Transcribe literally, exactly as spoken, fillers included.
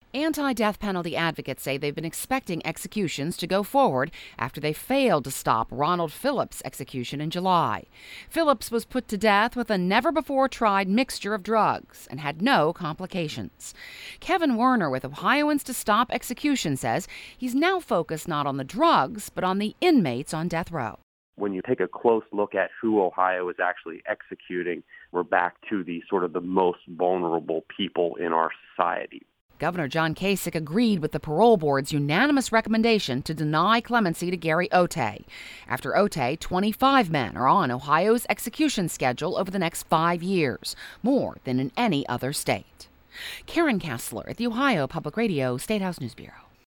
Anti-death penalty advocates say they've been expecting executions to go forward after they failed to stop Ronald Phillips' execution in July. Phillips was put to death with a never-before-tried mixture of drugs and had no complications. Kevin Werner with Ohioans to Stop Execution says he's now focused not on the drugs, but on the inmates on death row. When you take a close look at who Ohio is actually executing, we're back to the sort of the most vulnerable people in our society. Governor John Kasich agreed with the parole board's unanimous recommendation to deny clemency to Gary Ohtay. After Ohtay, twenty-five men are on Ohio's execution schedule over the next five years, more than in any other state. Karen Kessler at the Ohio Public Radio State House News Bureau.